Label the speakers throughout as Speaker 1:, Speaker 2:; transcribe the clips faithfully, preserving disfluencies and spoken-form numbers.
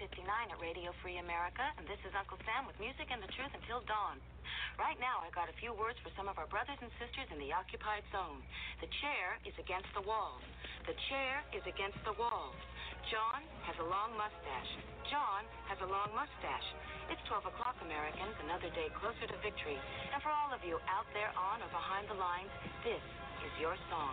Speaker 1: fifty-nine at Radio Free America, and this is Uncle Sam with music and the truth until dawn. Right now, I got a few words for some of our brothers and sisters in the occupied zone. The chair is against the wall. The chair is against the wall. John has a long mustache. John has a long mustache. It's twelve o'clock, Americans, another day closer to victory. And for all of you out there on or behind the lines, this is your song.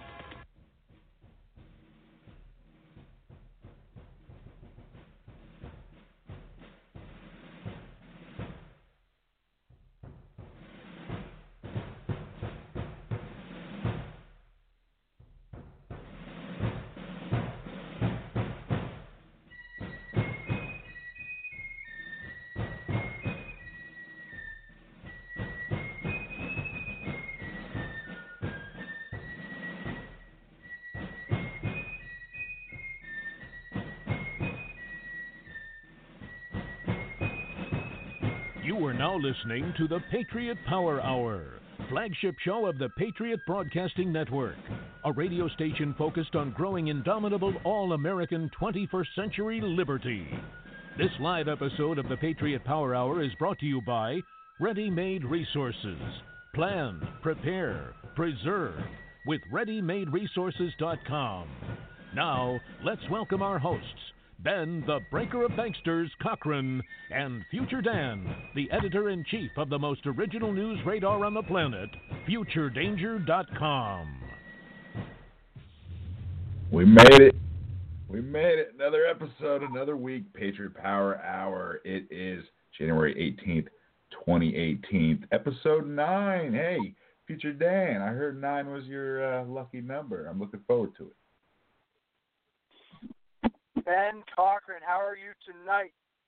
Speaker 2: You are now listening to the Patriot Power Hour, flagship show of the Patriot Broadcasting Network, a radio station focused on growing indomitable all-American twenty-first century liberty. This live episode of the Patriot Power Hour is brought to you by Ready Made Resources. Plan, prepare, preserve with ready made resources dot com. Now, let's welcome our hosts, Ben, the Breaker of Banksters, Cochran, and Future Dan, the editor-in-chief of the most original news radar on the planet, future danger dot com.
Speaker 3: We made it. We made it. Another episode, another week, Patriot Power Hour. It is January eighteenth, twenty eighteen, episode nine. Hey, Future Dan, I heard nine was your uh, lucky number. I'm looking forward to it.
Speaker 4: Ben Cochran, how are you tonight?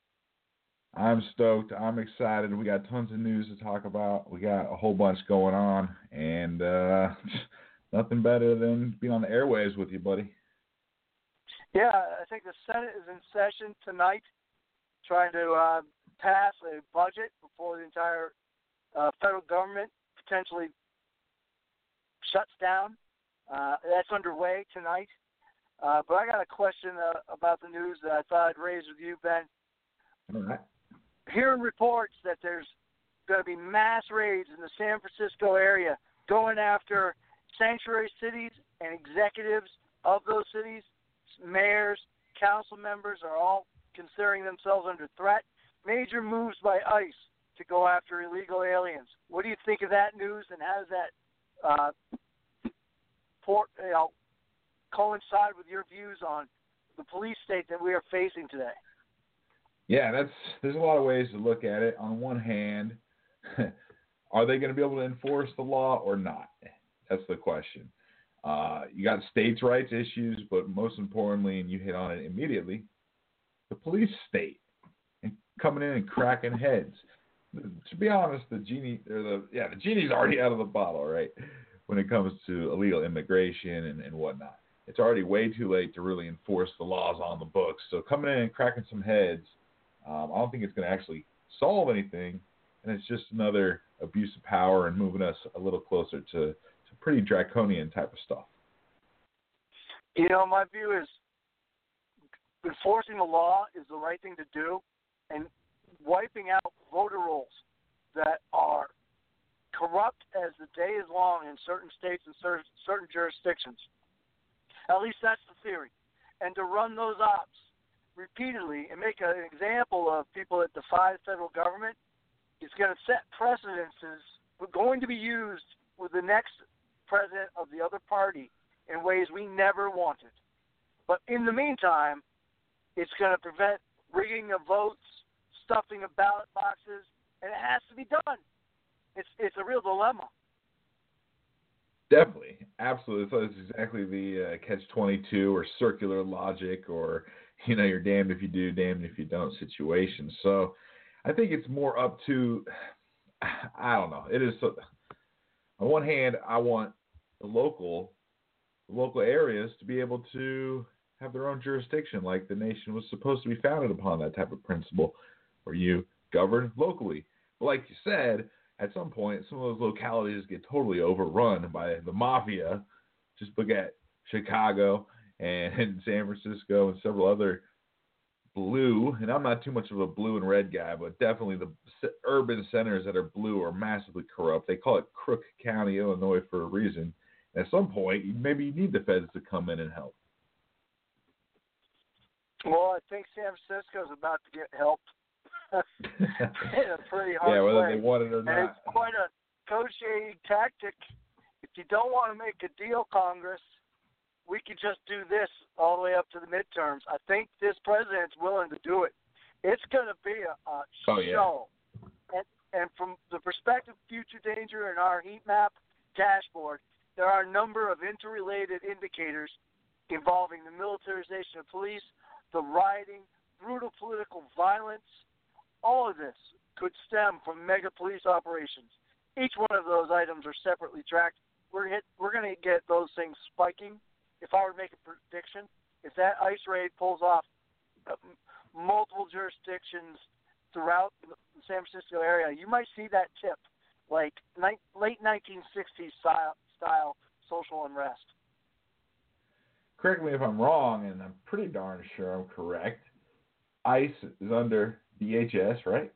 Speaker 3: I'm stoked. I'm excited. We got tons of news to talk about. We got a whole bunch going on, and uh, nothing better than being on the airwaves with you, buddy.
Speaker 4: Yeah, I think the Senate is in session tonight, trying to uh, pass a budget before the entire uh, federal government potentially shuts down. Uh, that's underway tonight. Uh, but I got a question uh, about the news that I thought I'd raise with you, Ben.
Speaker 3: All right.
Speaker 4: Hearing reports that there's going to be mass raids in the San Francisco area going after sanctuary cities and executives of those cities, mayors, council members are all considering themselves under threat. Major moves by ICE to go after illegal aliens. What do you think of that news, and how does that uh, port, you know, coincide with your views on the police state that we are facing today?
Speaker 3: Yeah, that's there's a lot of ways to look at it. On one hand, are they going to be able to enforce the law or not? That's the question. Uh, you got states' rights issues, but most importantly, and you hit on it immediately, the police state and coming in and cracking heads. To be honest, the genie, or the yeah, the genie's already out of the bottle, right? When it comes to illegal immigration and, and whatnot. It's already way too late to really enforce the laws on the books. So coming in and cracking some heads, um, I don't think it's going to actually solve anything. And it's just another abuse of power and moving us a little closer to, to pretty draconian type of stuff.
Speaker 4: You know, my view is enforcing the law is the right thing to do, and wiping out voter rolls that are corrupt as the day is long in certain states and certain jurisdictions. At least that's the theory. And to run those ops repeatedly and make an example of people that defy the federal government is going to set precedences going to be used with the next president of the other party in ways we never wanted. But in the meantime, it's going to prevent rigging of votes, stuffing of ballot boxes, and it has to be done. It's it's a real dilemma.
Speaker 3: Definitely, absolutely. So it's exactly the uh, catch twenty-two or circular logic, or you know, you're damned if you do, damned if you don't situation. So I think it's more up to, I don't know. It is so, on one hand, I want the local, the local areas to be able to have their own jurisdiction, like the nation was supposed to be founded upon that type of principle, where you govern locally. But like you said, at some point, some of those localities get totally overrun by the mafia. Just look at Chicago and San Francisco and several other blue, and I'm not too much of a blue and red guy, but definitely the urban centers that are blue are massively corrupt. They call it Crook County, Illinois, for a reason. At some point, maybe you need the feds to come in and help.
Speaker 4: Well, I think San Francisco's about to get helped in a pretty hard
Speaker 3: yeah, whether
Speaker 4: way.
Speaker 3: they want it or
Speaker 4: and
Speaker 3: not.
Speaker 4: It's quite a negotiating tactic. If you don't want to make a deal, Congress, we could just do this all the way up to the midterms. I think this president's willing to do it. It's going to be a, a
Speaker 3: oh, yeah.
Speaker 4: show. And, and from the perspective of future danger in our heat map dashboard, there are a number of interrelated indicators involving the militarization of police, the rioting, brutal political violence. All of this could stem from mega police operations. Each one of those items are separately tracked. We're hit, we're going to get those things spiking. If I were to make a prediction, if that ICE raid pulls off uh, multiple jurisdictions throughout the San Francisco area, you might see that tip, like ni- late nineteen sixties style, style social unrest.
Speaker 3: Correct me if I'm wrong, and I'm pretty darn sure I'm correct. ICE is under D H S, right?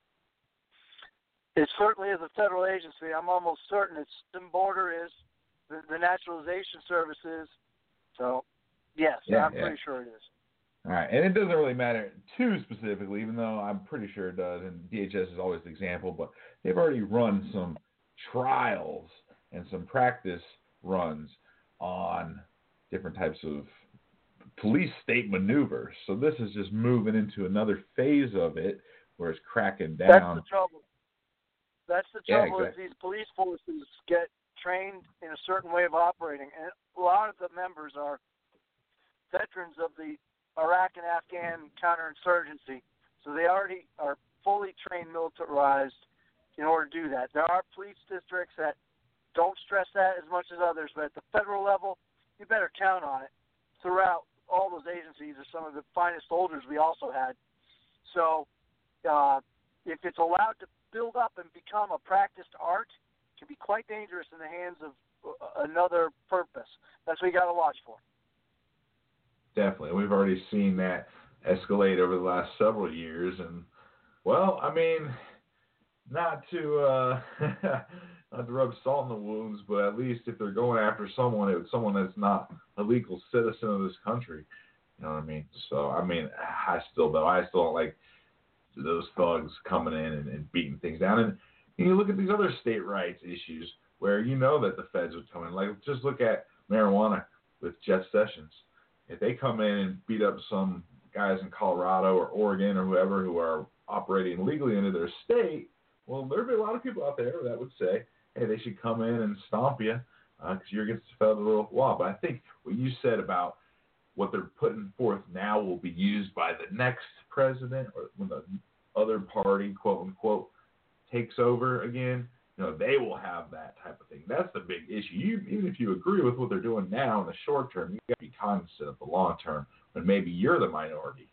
Speaker 4: It certainly is a federal agency. I'm almost certain its border is the, the Naturalization Services. So, yes,
Speaker 3: yeah,
Speaker 4: I'm
Speaker 3: yeah.
Speaker 4: pretty sure it is.
Speaker 3: All right, and it doesn't really matter too specifically, even though I'm pretty sure it does, and D H S is always the example, but they've already run some trials and some practice runs on different types of police state maneuvers. So this is just moving into another phase of it where it's cracking down.
Speaker 4: That's the trouble. That's the
Speaker 3: Yeah,
Speaker 4: trouble
Speaker 3: exactly.
Speaker 4: is these police forces get trained in a certain way of operating. And a lot of the members are veterans of the Iraq and Afghan counterinsurgency. So they already are fully trained, militarized in order to do that. There are police districts that don't stress that as much as others, but at the federal level, you better count on it. Throughout all those agencies are some of the finest soldiers we also had. So uh, if it's allowed to build up and become a practiced art, it can be quite dangerous in the hands of another purpose. That's what you got to watch for.
Speaker 3: Definitely. We've already seen that escalate over the last several years. And, well, I mean, not to uh, not to rub salt in the wounds, but at least if they're going after someone, it's someone that's not a legal citizen of this country. You know what I mean? So, I mean, I still, though, I still don't like those thugs coming in and, and beating things down. And you look at these other state rights issues where you know that the feds would come in. Like, just look at marijuana with Jeff Sessions. If they come in and beat up some guys in Colorado or Oregon or whoever who are operating legally into their state, well, there'd be a lot of people out there that would say, hey, they should come in and stomp you because uh, you're against the federal law. But I think what you said about what they're putting forth now will be used by the next president or when the other party, quote unquote, takes over again, you know, they will have that type of thing. That's the big issue. You, even if you agree with what they're doing now in the short term, you got to be cognizant of the long term when maybe you're the minority.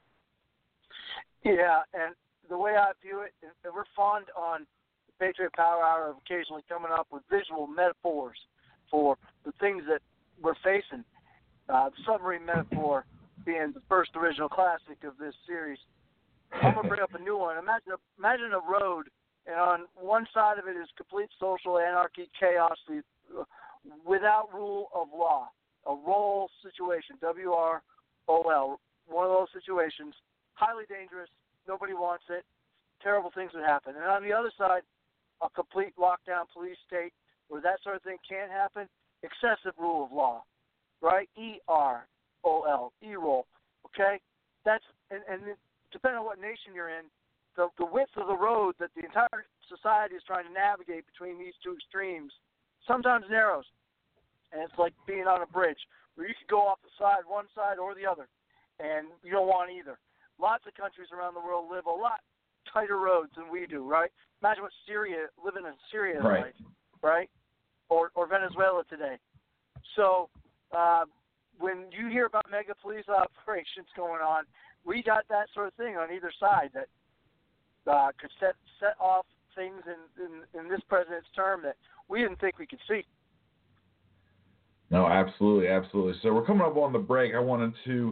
Speaker 4: Yeah, and the way I view it, and we're fond on the Patriot Power Hour of occasionally coming up with visual metaphors for the things that we're facing. Uh, the submarine metaphor being the first original classic of this series. I'm going to bring up a new one. Imagine a, imagine a road, and on one side of it is complete social anarchy, chaos, without rule of law. A roll situation, W R O L, one of those situations, highly dangerous, nobody wants it, terrible things would happen. And on the other side, a complete lockdown police state where that sort of thing can't happen, excessive rule of law, right? E R O L, E-roll, okay? That's, and, and depending on what nation you're in, the, the width of the road that the entire society is trying to navigate between these two extremes sometimes narrows. And it's like being on a bridge where you could go off the side, one side or the other, and you don't want either. Lots of countries around the world live a lot tighter roads than we do, right? Imagine what Syria, living in Syria is
Speaker 3: right.
Speaker 4: like, right? Or or Venezuela today. So uh, when you hear about mega police operations going on, we got that sort of thing on either side that uh, could set set off things in, in, in this president's term that we didn't think we could see.
Speaker 3: No, absolutely, absolutely. So we're coming up on the break. I wanted to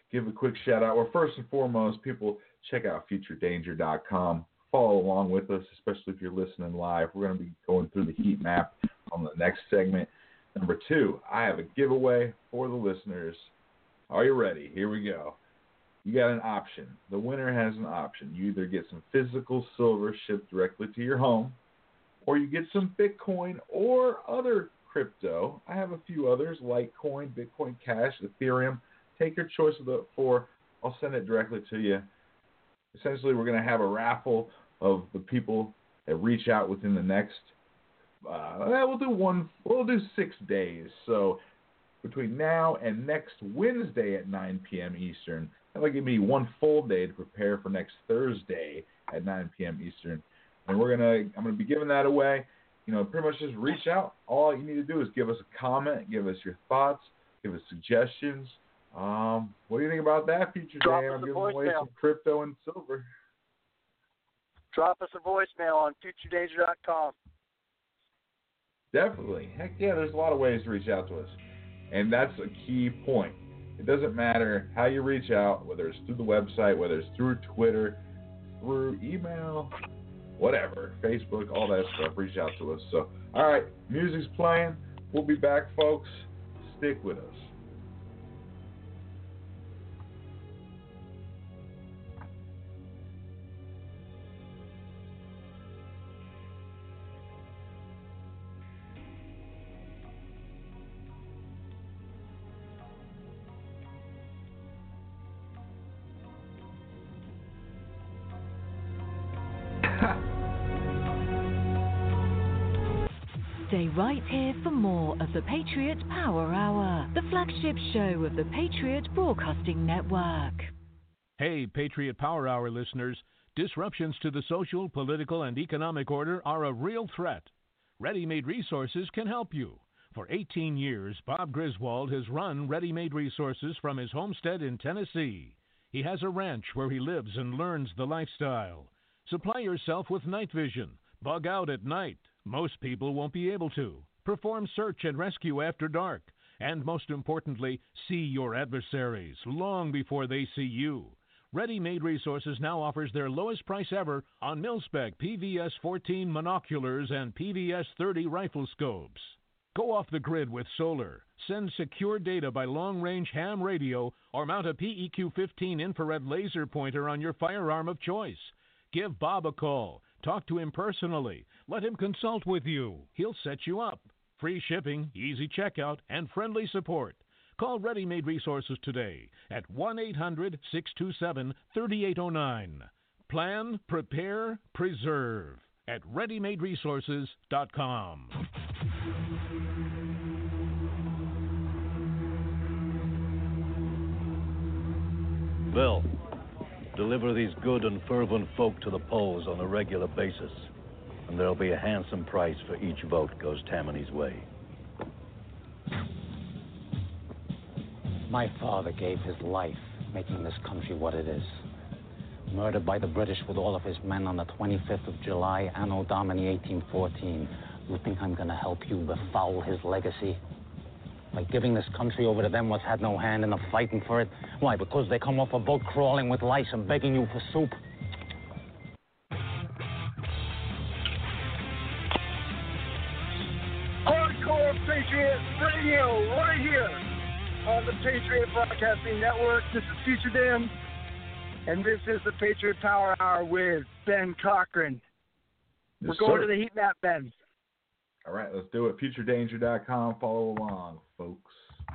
Speaker 3: give a quick shout out. Well, first and foremost, people check out future danger dot com. Follow along with us, especially if you're listening live. We're going to be going through the heat map on the next segment. Number two, I have a giveaway for the listeners. Are you ready? Here we go. You got an option. The winner has an option. You either get some physical silver shipped directly to your home, or you get some Bitcoin or other crypto. I have a few others, Litecoin, Bitcoin Cash, Ethereum. Take your choice of the four. I'll send it directly to you. Essentially, we're going to have a raffle of the people that reach out within the next, uh, we'll do one, we'll do six days. So between now and next Wednesday at nine p.m. Eastern, that'll give me one full day to prepare for next Thursday at nine p.m. Eastern. And we're gonna, I'm gonna be giving that away. You know, pretty much just reach out. All you need to do is give us a comment, give us your thoughts, give us suggestions. Um, what do you think about that, Future
Speaker 4: Drop
Speaker 3: Dan?
Speaker 4: us
Speaker 3: I'm
Speaker 4: a
Speaker 3: giving away
Speaker 4: voicemail.
Speaker 3: some crypto and silver.
Speaker 4: Drop us a voicemail on future danger dot com.
Speaker 3: Definitely. Heck yeah, there's a lot of ways to reach out to us. And that's a key point. It doesn't matter how you reach out, whether it's through the website, whether it's through Twitter, through email, whatever, Facebook, all that stuff. Reach out to us. So, all right, music's playing. We'll be back, folks. Stick with us.
Speaker 5: Stay right here for more of the Patriot Power Hour, the flagship show of the Patriot Broadcasting Network.
Speaker 2: Hey, Patriot Power Hour listeners, disruptions to the social, political, and economic order are a real threat. Ready-Made Resources can help you. For eighteen years, Bob Griswold has run Ready-Made Resources from his homestead in Tennessee. He has a ranch where he lives and learns the lifestyle. Supply yourself with night vision. Bug out at night. Most people won't be able to. Perform search and rescue after dark. And most importantly, see your adversaries long before they see you. Ready-Made Resources now offers their lowest price ever on mil-spec P V S fourteen monoculars and P V S thirty rifle scopes. Go off the grid with solar. Send secure data by long-range ham radio or mount a P E Q fifteen infrared laser pointer on your firearm of choice. Give Bob a call. Talk to him personally. Let him consult with you. He'll set you up. Free shipping, easy checkout, and friendly support. Call Ready-Made Resources today at one eight hundred six two seven three eight zero nine. Plan, prepare, preserve at ready made resources dot com.
Speaker 6: Bill, deliver these good and fervent folk to the polls on a regular basis, and there'll be a handsome price for each vote goes Tammany's way.
Speaker 7: My father gave his life making this country what it is. Murdered by the British with all of his men on the twenty-fifth of July, Anno Domini eighteen fourteen. You think I'm gonna help you befoul his legacy? By giving this country over to them what's had no hand in the fighting for it? Why, because they come off a boat crawling with lice and begging you for soup?
Speaker 4: Hardcore Patriot Radio, right here on the Patriot Broadcasting Network. This is Future Dan, and this is the Patriot Power Hour with Ben Cochran.
Speaker 3: Yes,
Speaker 4: We're going
Speaker 3: sir.
Speaker 4: to the heat map, Ben.
Speaker 3: All right, let's do it. future danger dot com. Follow along, folks.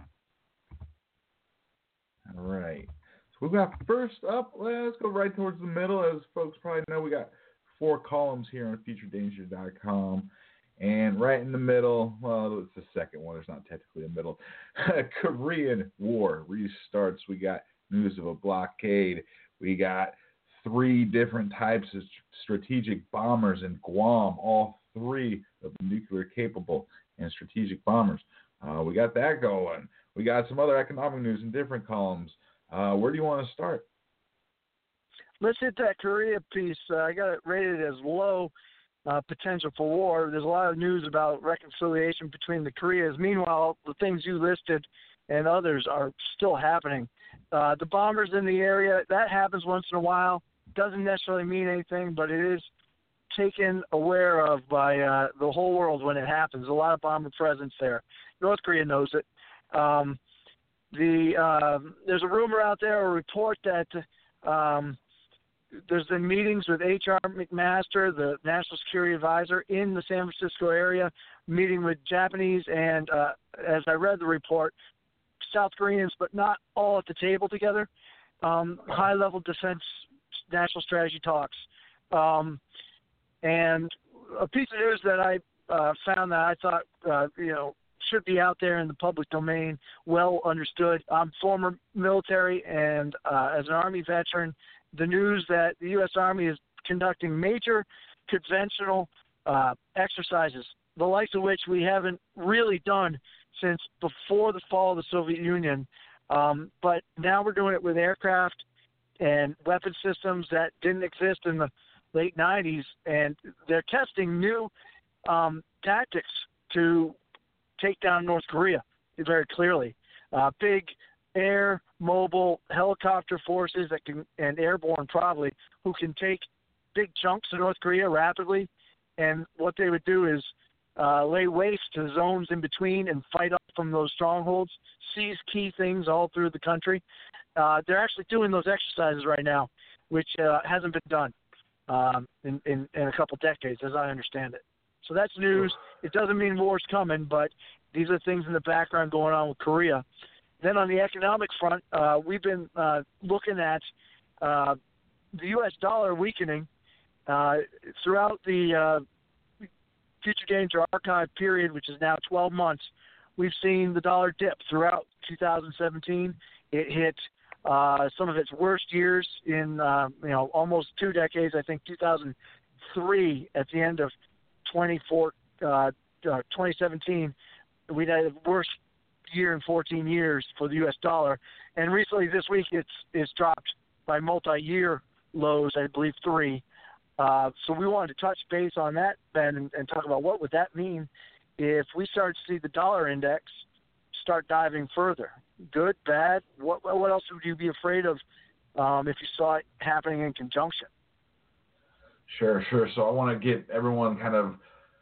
Speaker 3: All right. So we got first up, let's go right towards the middle. As folks probably know, we got four columns here on future danger dot com. And right in the middle, well, it's the second one. There's not technically a middle. Korean War restarts. We got news of a blockade. We got three different types of strategic bombers in Guam, all three of the nuclear capable and strategic bombers. Uh, we got that going. We got some other economic news in different columns. Uh, where do you want to start?
Speaker 4: Let's hit that Korea piece. Uh, I got it rated as low uh, potential for war. There's a lot of news about reconciliation between the Koreas. Meanwhile, the things you listed and others are still happening. Uh, the bombers in the area, that happens once in a while. Doesn't necessarily mean anything, but it is taken aware of by uh, the whole world when it happens. A lot of bomber presence there. North Korea knows it. Um, the uh, there's a rumor out there, a report that um, there's been meetings with H R McMaster, the National Security Advisor, in the San Francisco area, meeting with Japanese and, uh, as I read the report, South Koreans, but not all at the table together. Um, high-level defense national strategy talks. Um, and a piece of news that I uh, found that I thought, uh, you know, should be out there in the public domain, well understood. I'm former military, and uh, as an Army veteran, the news that the U S Army is conducting major conventional uh, exercises, the likes of which we haven't really done since before the fall of the Soviet Union. Um, but now we're doing it with aircraft and weapon systems that didn't exist in the late nineties, and they're testing new um, tactics to take down North Korea very clearly. Uh, big air, mobile, helicopter forces that can, and airborne probably, who can take big chunks of North Korea rapidly. And what they would do is uh, lay waste to zones in between and fight up from those strongholds, seize key things all through the country. Uh, they're actually doing those exercises right now, which uh, hasn't been done um, in, in, in a couple decades, as I understand it. So that's news. It doesn't mean war's coming, but these are things in the background going on with Korea. Then on the economic front, uh, we've been uh, looking at uh, the U S dollar weakening uh, throughout the uh, Future Danger Archive period, which is now twelve months. We've seen the dollar dip throughout two thousand seventeen. It hit uh, some of its worst years in uh, you know almost two decades. I think two thousand three at the end of twenty-four, uh, uh, twenty seventeen, we had the worst year in fourteen years for the U S dollar. And recently this week it's it's dropped by multi-year lows, I believe three. Uh, so we wanted to touch base on that, Ben, and, and talk about what would that mean if we start to see the dollar index start diving further. Good, bad? What what else would you be afraid of um, if you saw it happening in conjunction?
Speaker 3: Sure, sure. So I want to get everyone kind of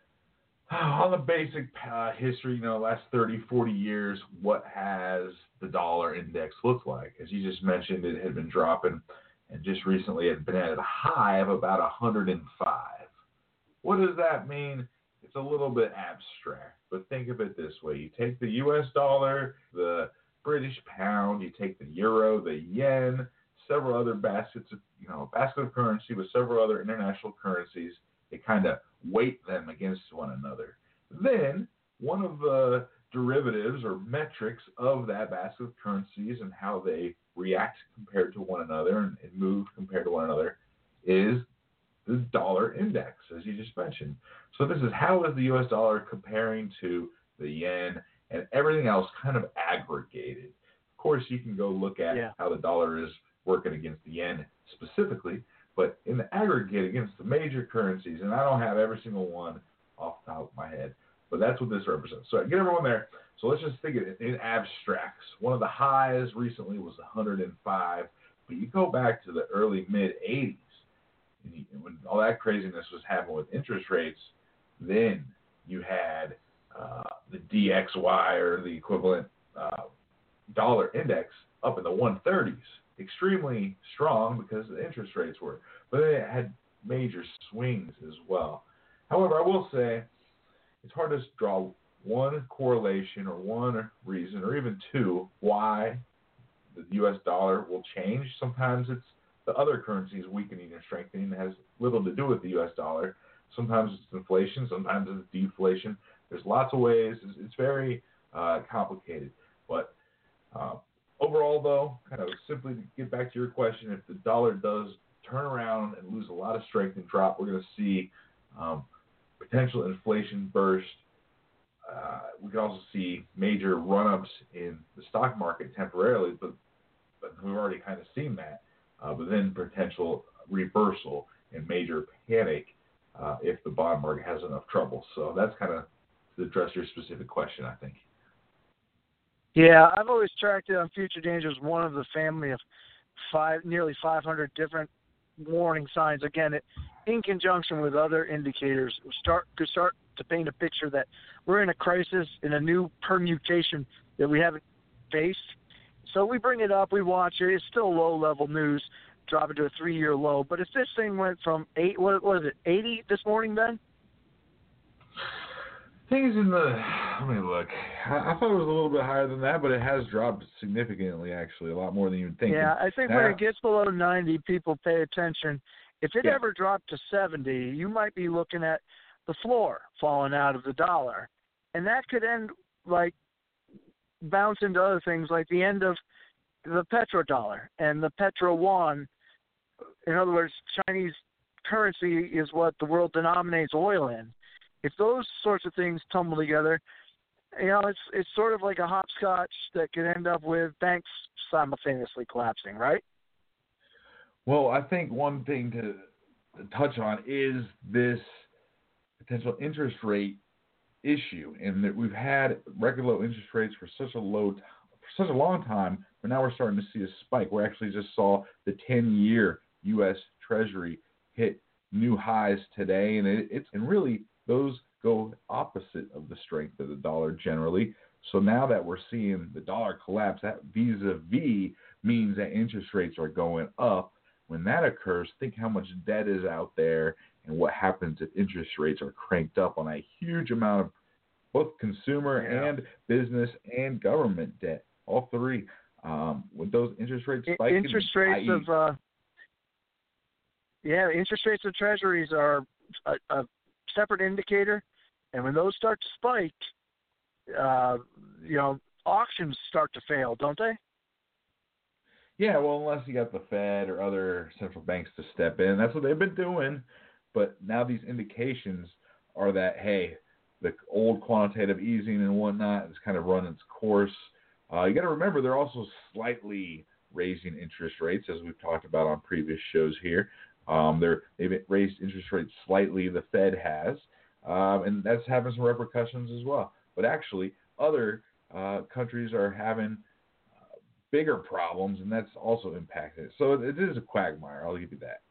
Speaker 3: on the basic uh, history, you know, last thirty, forty years, what has the dollar index looked like? As you just mentioned, it had been dropping, and just recently it had been at a high of about one hundred five. What does that mean? It's a little bit abstract, but think of it this way. You take the U S dollar, the British pound, you take the euro, the yen, several other baskets of, you know, a basket of currency with several other international currencies. They kind of weight them against one another. Then one of the derivatives or metrics of that basket of currencies and how they react compared to one another and, and move compared to one another is the dollar index, as you just mentioned. So this is how is the U S dollar comparing to the yen and everything else kind of aggregated. Of course, you can go look at yeah. how the dollar is working against the yen specifically, but in the aggregate against the major currencies, and I don't have every single one off the top of my head, but that's what this represents. So get everyone there. So let's just think of it in abstracts. One of the highs recently was one hundred five, but you go back to the early mid-eighties, and you, when all that craziness was happening with interest rates, then you had uh, the D X Y or the equivalent uh, dollar index up in the one thirties. Extremely strong because the interest rates were, but it had major swings as well. However, I will say it's hard to draw one correlation or one reason or even two why the U S dollar will change. Sometimes it's the other currencies weakening or strengthening. It has little to do with the U S dollar. Sometimes it's inflation. Sometimes it's deflation. There's lots of ways. It's, it's very uh, complicated. But uh, overall, though, kind of simply to get back to your question, if the dollar does turn around and lose a lot of strength and drop, we're going to see um, potential inflation burst. Uh, we can also see major run-ups in the stock market temporarily, but, but we've already kind of seen that. Uh, but then potential reversal and major panic uh, if the bond market has enough trouble. So that's kind of to address your specific question, I think.
Speaker 4: Yeah, I've always tracked it on Future Danger as one of the family of five, nearly five hundred different warning signs. Again, it, in conjunction with other indicators, start could start to paint a picture that we're in a crisis, in a new permutation that we haven't faced. So we bring it up, we watch it. It's still low-level news, dropping to a three-year low. But if this thing went from eight, what was it, eighty this morning, Ben?
Speaker 3: Things in the, let me look. I, I thought it was a little bit higher than that, but it has dropped significantly, actually, a lot more than you would think.
Speaker 4: Yeah, I think
Speaker 3: now,
Speaker 4: when it gets below ninety, people pay attention. If it
Speaker 3: yeah.
Speaker 4: ever dropped to seventy, you might be looking at the floor falling out of the dollar. And that could end, like, bounce into other things, like the end of the petrodollar and the petro yuan. In other words, Chinese currency is what the world denominates oil in. If those sorts of things tumble together, you know, it's it's sort of like a hopscotch that could end up with banks simultaneously collapsing, right?
Speaker 3: Well, I think one thing to, to touch on is this potential interest rate issue, and that we've had record low interest rates for such a low t- for such a long time, but now we're starting to see a spike. We actually just saw the ten-year U S Treasury hit new highs today, and it, it's and really those go opposite of the strength of the dollar generally. So now that we're seeing the dollar collapse, that vis-a-vis means that interest rates are going up. When that occurs, think how much debt is out there and what happens if interest rates are cranked up on a huge amount of both consumer
Speaker 4: yeah.
Speaker 3: and business and government debt, all three. Um, with those interest rates spiking,
Speaker 4: interest rates
Speaker 3: that is,
Speaker 4: of uh, yeah, interest rates of treasuries are a, a separate indicator, and when those start to spike, uh, you know, auctions start to fail, don't they?
Speaker 3: Yeah, well, unless you got the Fed or other central banks to step in. That's what they've been doing. But now these indications are that, hey, the old quantitative easing and whatnot has kind of run its course. Uh, you got to remember they're also slightly raising interest rates, as we've talked about on previous shows here. Um, they're, they've raised interest rates slightly, the Fed has, um, and that's having some repercussions as well. But actually, other uh, countries are having bigger problems, and that's also impacted it. So it is a quagmire. I'll give you that.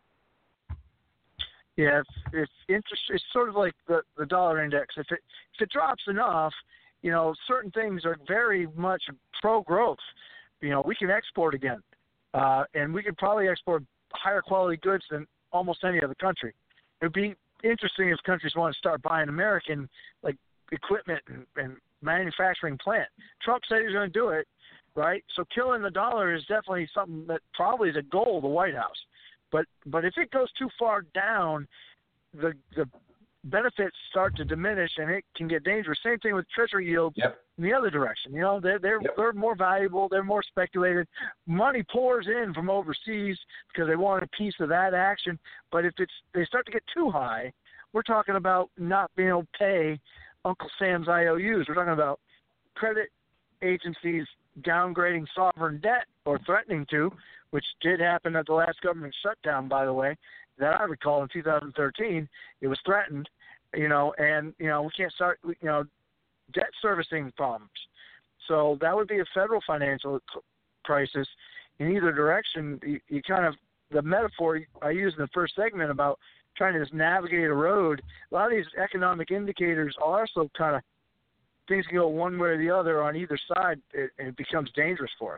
Speaker 4: Yeah, if, if interest, it's sort of like the, the dollar index. If it if it drops enough, you know, certain things are very much pro-growth. You know, we can export again, uh, and we could probably export higher quality goods than almost any other country. It would be interesting if countries want to start buying American, like, equipment and, and manufacturing plant. Trump said he's going to do it. Right, so killing the dollar is definitely something that probably is a goal of the White House. But but if it goes too far down, the the benefits start to diminish, and it can get dangerous. Same thing with Treasury yields
Speaker 3: yep.
Speaker 4: in the other direction. You know, they're they're
Speaker 3: yep.
Speaker 4: they're more valuable, they're more speculated. Money pours in from overseas because they want a piece of that action. But if it's they start to get too high, we're talking about not being able to pay Uncle Sam's I O Us. We're talking about credit agencies downgrading sovereign debt or threatening to, which did happen at the last government shutdown, by the way, that I recall in two thousand thirteen. It was threatened, you know, and, you know, we can't start, you know, debt servicing problems. So that would be a federal financial crisis in either direction. You, you kind of, the metaphor I used in the first segment about trying to just navigate a road, a lot of these economic indicators are also kind of, things can go one way or the other on either side, it, it becomes dangerous for us.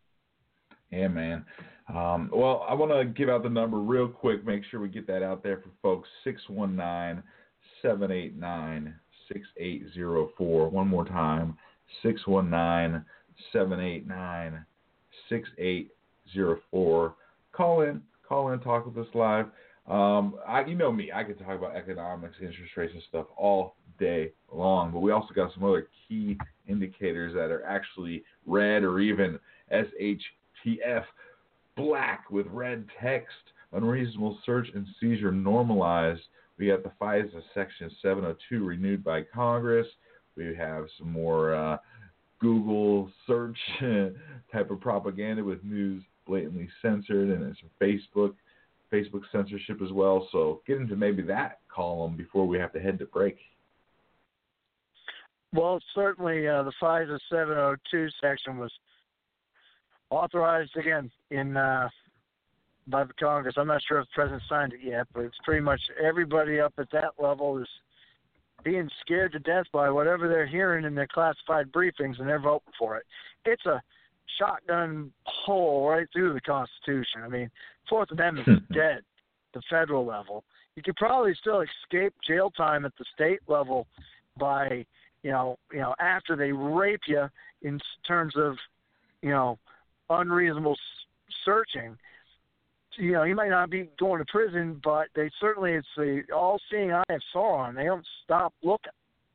Speaker 3: Yeah, man. Um, well, I want to give out the number real quick, make sure we get that out there for folks, six one nine, seven eight nine, six eight zero four. One more time, six one nine, seven eight nine, six eight zero four. Call in, call in, talk with us live. Um, I, you know me, I could talk about economics, interest rates, and stuff all day long, but we also got some other key indicators that are actually red or even S H T F black with red text. Unreasonable search and seizure normalized. We got the FISA Section seven oh two renewed by Congress. We have some more uh, Google search type of propaganda with news blatantly censored, and some Facebook Facebook censorship as well. So get into maybe that column before we have to head to break.
Speaker 4: Well, certainly uh, the FISA seven oh two section was authorized again in uh, by the Congress. I'm not sure if the president signed it yet, but it's pretty much everybody up at that level is being scared to death by whatever they're hearing in their classified briefings, and they're voting for it. It's a shotgun hole right through the Constitution. I mean, Fourth Amendment is dead at the federal level. You could probably still escape jail time at the state level by, you know, you know, after they rape you in terms of, you know, unreasonable searching. You know, you might not be going to prison, but they certainly, it's the all-seeing eye of Sauron. They don't stop looking.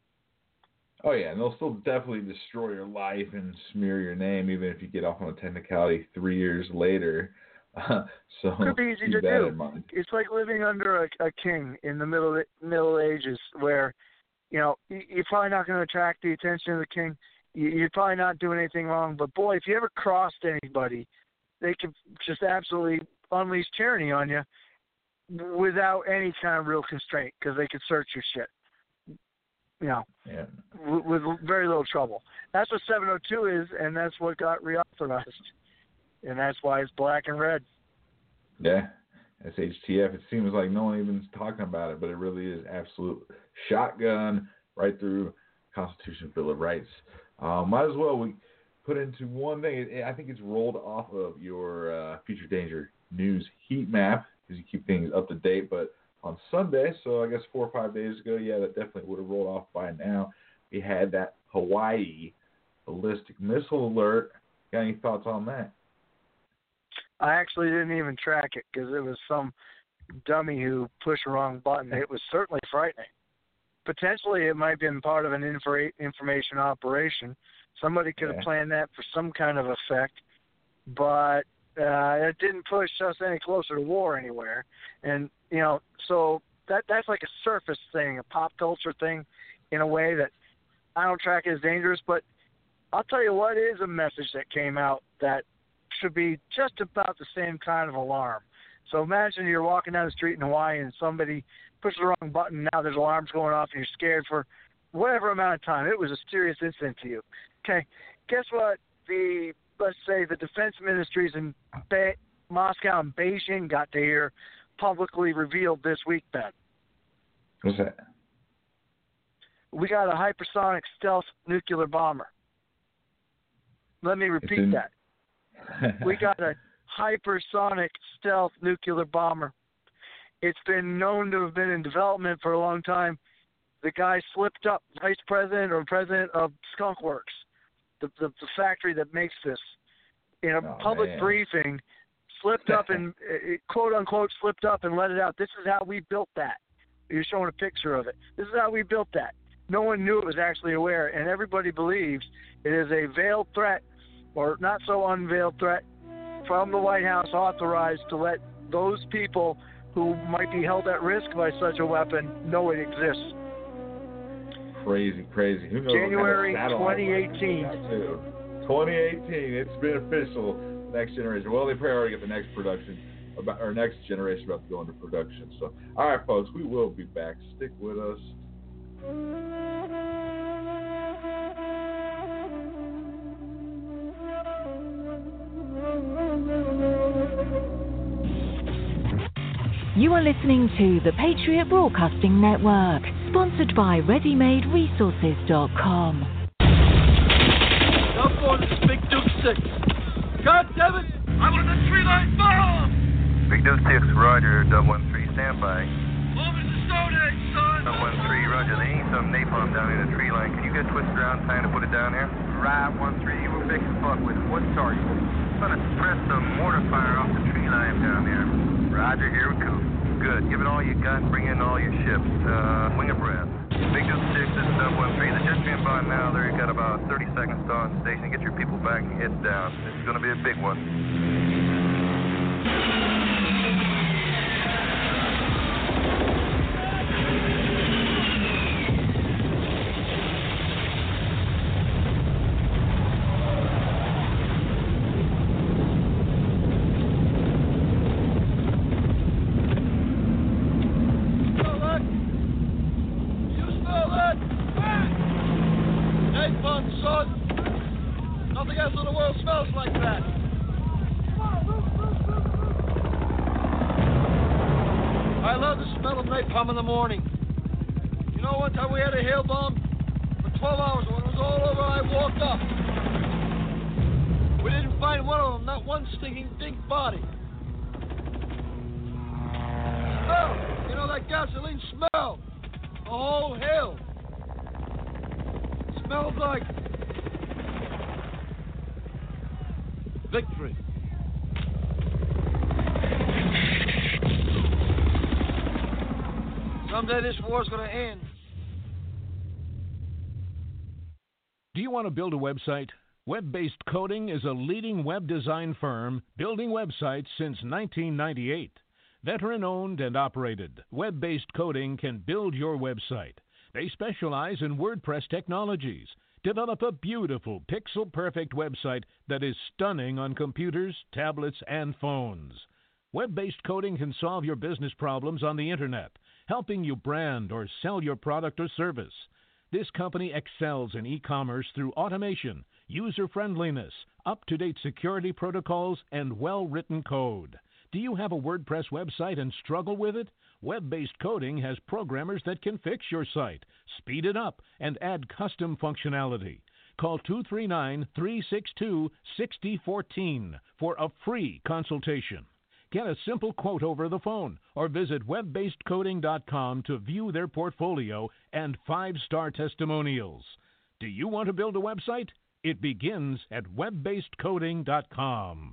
Speaker 3: Oh, yeah, and they'll still definitely destroy your life and smear your name, even if you get off on a technicality three years later. Uh, so
Speaker 4: could be easy to do. It's like living under a, a king in the middle Middle Ages, where, you know, you're probably not going to attract the attention of the king. You're probably not doing anything wrong, but boy, if you ever crossed anybody, they could just absolutely unleash tyranny on you without any kind of real constraint, because they could search your shit, you know,
Speaker 3: yeah.
Speaker 4: with, with very little trouble. That's what seven oh two is, and that's what got reauthorized, and that's why it's black and red.
Speaker 3: Yeah, that's H T F. It seems like no one even's talking about it, but it really is absolute shotgun right through Constitution, Bill of Rights. Uh, might as well we put into one thing. I think it's rolled off of your uh, Future Danger News heat map, because you keep things up to date. But on Sunday, so I guess four or five days ago, yeah, that definitely would have rolled off by now. We had that Hawaii ballistic missile alert. Got any thoughts on that?
Speaker 4: I actually didn't even track it because it was some dummy who pushed the wrong button. It was certainly frightening. Potentially, it might have been part of an infor- information operation. Somebody could have
Speaker 3: yeah.
Speaker 4: planned that for some kind of effect, but uh, it didn't push us any closer to war anywhere. And, you know, so that that's like a surface thing, a pop culture thing, in a way that I don't track as dangerous. But I'll tell you what is a message that came out that should be just about the same kind of alarm. So imagine you're walking down the street in Hawaii and somebody pushes the wrong button. Now there's alarms going off and you're scared for whatever amount of time. It was a serious incident to you. Okay, guess what? The let's say the defense ministries in Be- Moscow and Beijing got to hear publicly revealed this week, Ben.
Speaker 3: What's that?
Speaker 4: We got a hypersonic stealth nuclear bomber. Let me repeat
Speaker 3: in-
Speaker 4: that. We got a hypersonic stealth nuclear bomber. It's been known to have been in development for a long time. The guy slipped up, vice president or president of Skunk Works, the, the, the factory that makes this, in a
Speaker 3: oh,
Speaker 4: public
Speaker 3: man.
Speaker 4: briefing, slipped up and, quote unquote, slipped up and let it out. This is how we built that. You're showing a picture of it. This is how we built that. No one knew it was actually aware, and everybody believes it is a veiled threat, or not so unveiled threat, from the White House authorized to let those people who might be held at risk by such a weapon know it exists.
Speaker 3: Crazy, crazy. Who knows
Speaker 4: January
Speaker 3: what kind of
Speaker 4: twenty eighteen.
Speaker 3: twenty eighteen. It's been official. Next generation. Well, they probably already get the next production, about our next generation about to go into production. So, all right, folks, we will be back. Stick with us.
Speaker 5: You are listening to the Patriot Broadcasting Network, sponsored by ready made resources dot com.
Speaker 8: I'm going to Big Duke six. God damn it! I'm on the tree line bomb!
Speaker 9: Big Duke six, roger, double one three, stand by.
Speaker 8: Over the Stone Age, son!
Speaker 9: double one three, roger, they need some napalm down in the tree line. Can you get twisted around time to put it down here?
Speaker 10: Right, one three, you were big as fuck with it. What's the target?
Speaker 9: I'm gonna suppress some mortar fire off the tree line down there.
Speaker 10: Roger, here we go.
Speaker 9: Good. Give it all you got and bring in all your ships. Uh, wing abreast. Big Duke six, this is double one three. The jet's being by now. There, you got about thirty seconds to on station. Get your people back and head down. This is going to be a big one.
Speaker 8: castle in the world smells like that. I love the smell of napalm in the morning. You know, one time we had a hail bomb for twelve hours. When it was all over, I walked up. We didn't find one of them, not one stinking big body. Smell! You know that gasoline smell? The whole hill. Smells like victory. Someday this war's going to end.
Speaker 2: Do you want to build a website? Web-Based Coding is a leading web design firm building websites since nineteen ninety-eight. Veteran-owned and operated, Web-Based Coding can build your website. They specialize in WordPress technologies. Develop a beautiful, pixel-perfect website that is stunning on computers, tablets, and phones. Web-Based Coding can solve your business problems on the Internet, helping you brand or sell your product or service. This company excels in e-commerce through automation, user-friendliness, up-to-date security protocols, and well-written code. Do you have a WordPress website and struggle with it? Web-Based Coding has programmers that can fix your site, speed it up, and add custom functionality. Call two three nine, three six two, six zero one four for a free consultation. Get a simple quote over the phone or visit web based coding dot com to view their portfolio and five-star testimonials. Do you want to build a website? It begins at web based coding dot com.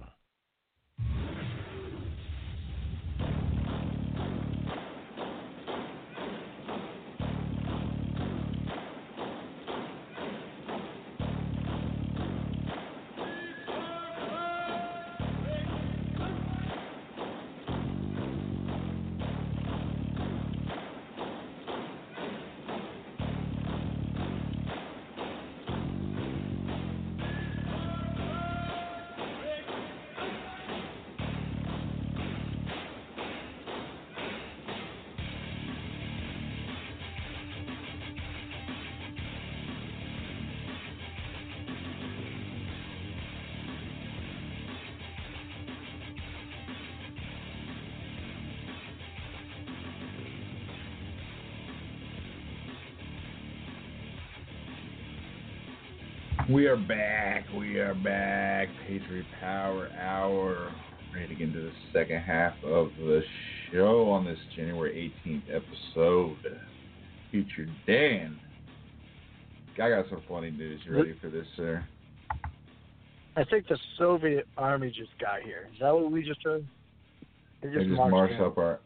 Speaker 3: We are back. We are back. Patriot Power Hour. Ready to get into the second half of the show on this January eighteenth episode. Featured Dan. I got some funny news. You ready for this, sir?
Speaker 4: I think the Soviet Army just got here. Is that what we just heard? They just,
Speaker 3: they just
Speaker 4: marched,
Speaker 3: marched up our...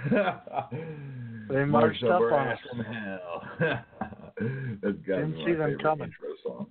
Speaker 4: they marched, marched up, up
Speaker 3: our
Speaker 4: on
Speaker 3: ass from hell. That's got
Speaker 4: Didn't
Speaker 3: to be
Speaker 4: see
Speaker 3: my
Speaker 4: them
Speaker 3: favorite
Speaker 4: coming.
Speaker 3: intro song.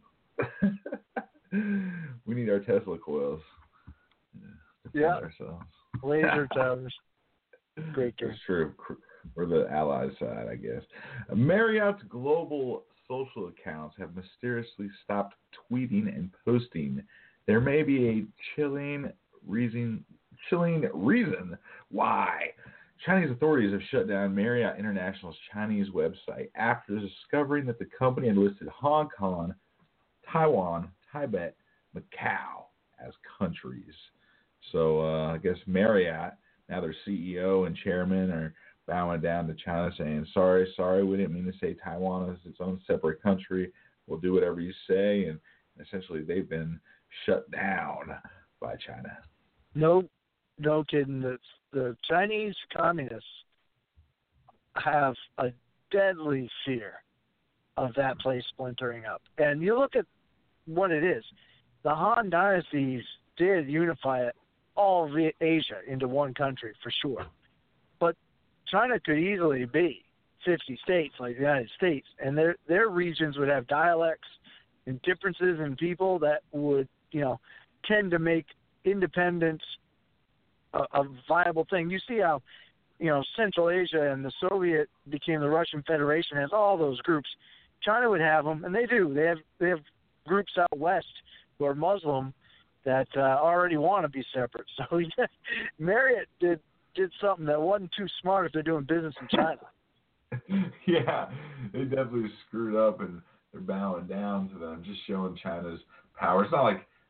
Speaker 3: We need our Tesla coils.
Speaker 4: Yeah.
Speaker 3: Ourselves.
Speaker 4: Laser towers. Great game.
Speaker 3: It's true. We're the Allies side, I guess. Marriott's global social accounts have mysteriously stopped tweeting and posting. There may be a chilling reason, chilling reason why. Chinese authorities have shut down Marriott International's Chinese website after discovering that the company had listed Hong Kong, Taiwan, Tibet, Macau as countries. So uh, I guess Marriott, now their C E O and chairman, are bowing down to China saying, sorry, sorry, we didn't mean to say Taiwan is its own separate country. We'll do whatever you say. And essentially they've been shut down by China.
Speaker 4: No, no kidding. The, the Chinese communists have a deadly fear of that place splintering up. And you look at what it is. The Han dynasties did unify all of Asia into one country for sure. But China could easily be fifty states like the United States, and their their regions would have dialects and differences in people that would, you know, tend to make independence a, a viable thing. You see how, you know, Central Asia and the Soviet became the Russian Federation, has all those groups. China would have them, and they do. They have they have groups out west who are Muslim that uh, already want to be separate. So yeah, Marriott did did something that wasn't too smart if they're doing business in China.
Speaker 3: Yeah, they definitely screwed up, and they're bowing down to them, just showing China's power. It's not like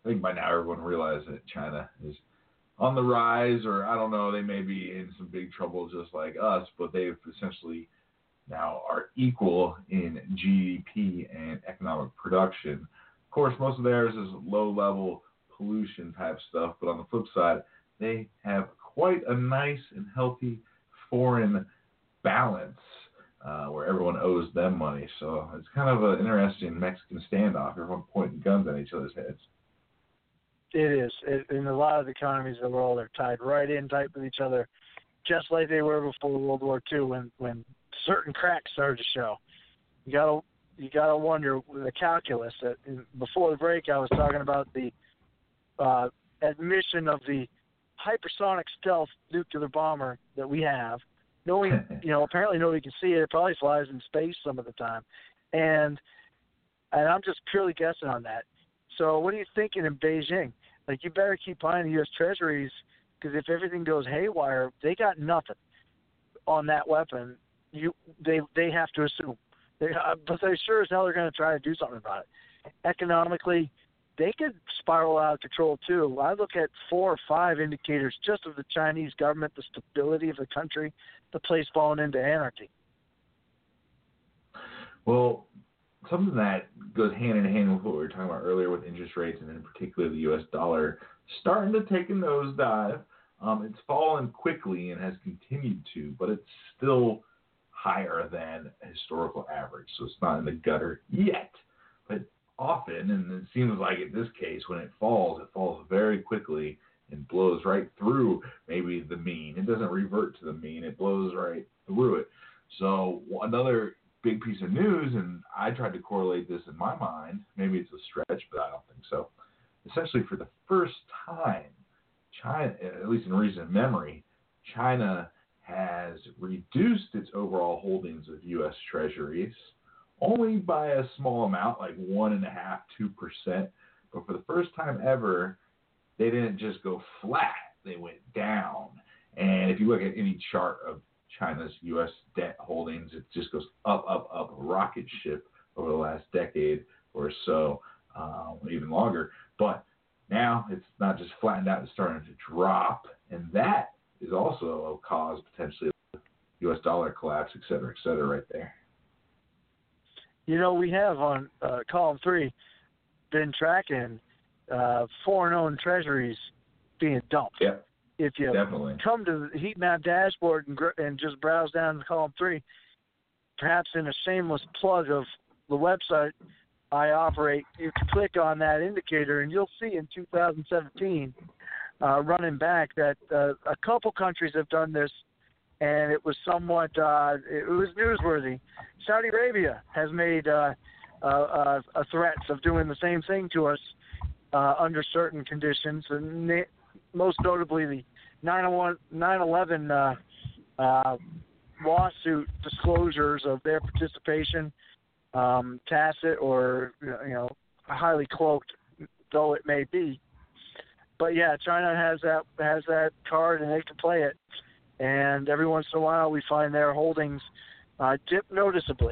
Speaker 3: I think by now everyone realizes that China is on the rise, or I don't know, they may be in some big trouble just like us, but they've essentially now are equal in G D P and economic production. Of course, most of theirs is low-level pollution type stuff, but on the flip side, they have quite a nice and healthy foreign balance uh, where everyone owes them money. So it's kind of an interesting Mexican standoff, everyone pointing guns at each other's heads.
Speaker 4: It is. It, in a lot of the economies of the world, they're tied right in tight with each other, just like they were before World War Two when, when certain cracks started to show. You gotta you gotta wonder the calculus. That in, before the break, I was talking about the uh, admission of the hypersonic stealth nuclear bomber that we have. Knowing, you know, apparently nobody can see it. It probably flies in space some of the time, and and I'm just purely guessing on that. So what are you thinking in Beijing? Like, you better keep buying the U S Treasuries, because if everything goes haywire, they got nothing on that weapon. You, they, they have to assume. They, uh, but they sure as hell are going to try to do something about it. Economically, they could spiral out of control too. I look at four or five indicators just of the Chinese government, the stability of the country, the place falling into anarchy.
Speaker 3: Well, something that goes hand in hand with what we were talking about earlier with interest rates, and in particular the U S dollar starting to take a nosedive. Um, it's fallen quickly and has continued to, but it's still higher than historical average. So it's not in the gutter yet. But often, and it seems like in this case, when it falls, it falls very quickly and blows right through maybe the mean. It doesn't revert to the mean. It blows right through it. So another big piece of news, and I tried to correlate this in my mind. Maybe it's a stretch, but I don't think so. Essentially, for the first time, China, at least in recent memory, China has reduced its overall holdings of U S Treasuries only by a small amount, like one and a half, two percent. But for the first time ever, they didn't just go flat; they went down. And if you look at any chart of China's U S debt holdings, it just goes up, up, up, a rocket ship over the last decade or so, uh, even longer. But now it's not just flattened out, it's starting to drop. And that is also a cause potentially of U S dollar collapse, et cetera, et cetera, right there.
Speaker 4: You know, we have on uh, column three been tracking uh, foreign-owned treasuries being dumped.
Speaker 3: Yeah.
Speaker 4: If you
Speaker 3: Definitely.
Speaker 4: come to the heat map dashboard and, gr- and just browse down to column three, perhaps in a shameless plug of the website I operate, you can click on that indicator and you'll see in two thousand seventeen, uh, running back, that uh, a couple countries have done this, and it was somewhat, uh, it was newsworthy. Saudi Arabia has made uh, uh, uh, threats of doing the same thing to us uh, under certain conditions, and na- most notably the nine eleven uh, uh, lawsuit disclosures of their participation, um, tacit or, you know, highly cloaked though it may be. But yeah, China has that has that card, and they can play it. And every once in a while, we find their holdings uh, dip noticeably.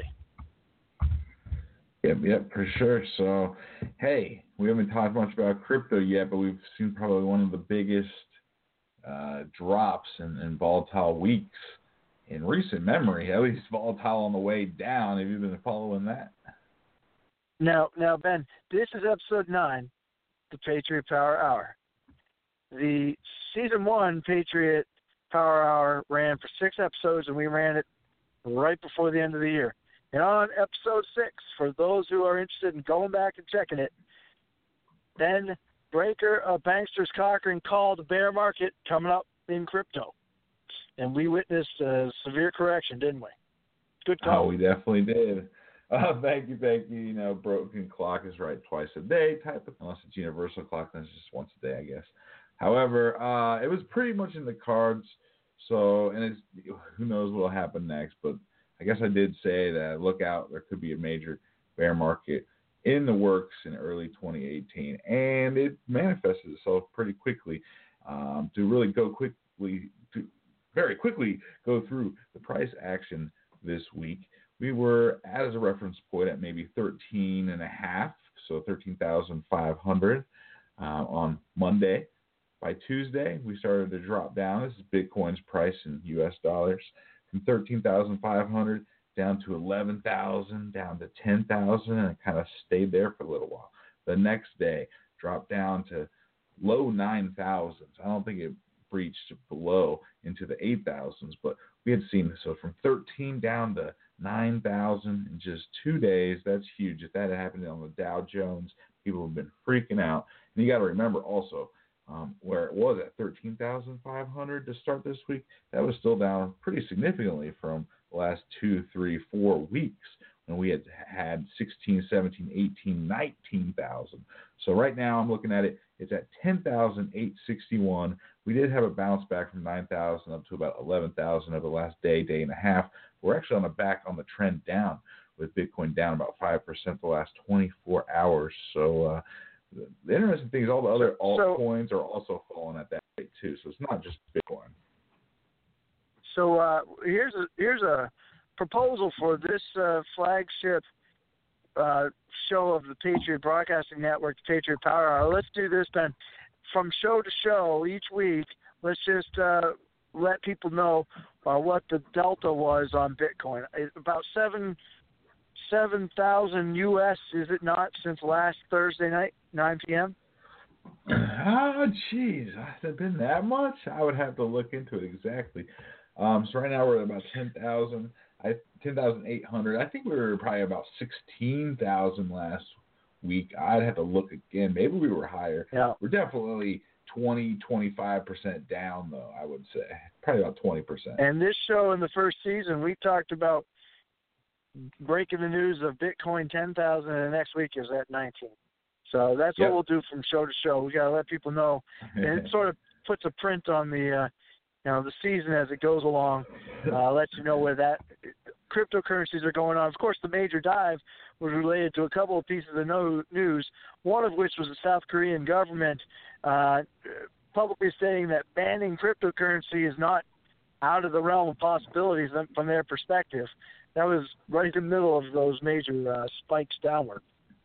Speaker 3: Yep, yep, for sure. So, hey, we haven't talked much about crypto yet, but we've seen probably one of the biggest uh, drops in, in volatile weeks in recent memory, at least volatile on the way down. Have you been following that?
Speaker 4: Now, now, Ben, this is episode nine, the Patriot Power Hour. The season one Patriot Power Hour ran for six episodes, and we ran it right before the end of the year. And on episode six, for those who are interested in going back and checking it, Ben Breaker of Bankster's Cochran called the bear market coming up in crypto. And we witnessed a severe correction, didn't we? Good call.
Speaker 3: Oh, we definitely did. Uh, thank you, thank you. You know, broken clock is right twice a day type of, unless it's universal clock, then it's just once a day, I guess. However, uh, it was pretty much in the cards. So, and it's, who knows what will happen next, but I guess I did say that look out, there could be a major bear market in the works in early twenty eighteen, and it manifested itself pretty quickly. Um, to really go quickly, to very quickly go through the price action this week, we were, as a reference point, at maybe thirteen and a half, so thirteen thousand five hundred. uh, on Monday. By Tuesday, we started to drop down. This is Bitcoin's price in U S dollars from thirteen thousand five hundred down to eleven thousand, down to ten thousand, and it kind of stayed there for a little while. The next day, dropped down to low nine thousands. I don't think it breached below into the eight thousands, but we had seen so from thirteen down to nine thousand in just two days. That's huge. If that had happened on the Dow Jones, people have been freaking out. And you got to remember also, um, where it was at thirteen thousand five hundred to start this week, that was still down pretty significantly from the last two, three, four weeks when we had had sixteen, seventeen, eighteen, nineteen thousand. So right now I'm looking at it, it's at ten thousand eight hundred sixty-one. We did have a bounce back from nine thousand up to about eleven thousand over the last day, day and a half. We're actually on the back on the trend down, with Bitcoin down about five percent the last twenty-four hours. So uh, the interesting thing is all the other altcoins are also falling at that rate too. So it's not just Bitcoin.
Speaker 4: So uh, here's a here's a proposal for this uh, flagship uh, show of the Patriot Broadcasting Network, the Patriot Power Hour. Let's do this, Ben. From show to show each week, let's just uh, let people know uh, what the delta was on Bitcoin. It's about seven seven thousand U S, is it not, since last Thursday night, nine p.m.?
Speaker 3: Ah, geez, has it been that much? I would have to look into it exactly. Um, so right now we're at about ten thousand, I ten thousand eight hundred. I think we were probably about sixteen thousand last week. I'd have to look again. Maybe we were higher.
Speaker 4: Yeah.
Speaker 3: We're definitely twenty, twenty-five percent down, though, I would say. Probably about twenty percent.
Speaker 4: And this show in the first season, we talked about breaking the news of Bitcoin ten thousand, and the next week is at nineteen. So that's
Speaker 3: yep.
Speaker 4: what we'll do from show to show. We got to let people know. And it sort of puts a print on the, uh, you know, the season as it goes along. Uh, lets you know where that cryptocurrencies are going on. Of course, the major dive was related to a couple of pieces of no news, one of which was the South Korean government uh, publicly stating that banning cryptocurrency is not out of the realm of possibilities from their perspective. That was right in the middle of those major uh, spikes downward.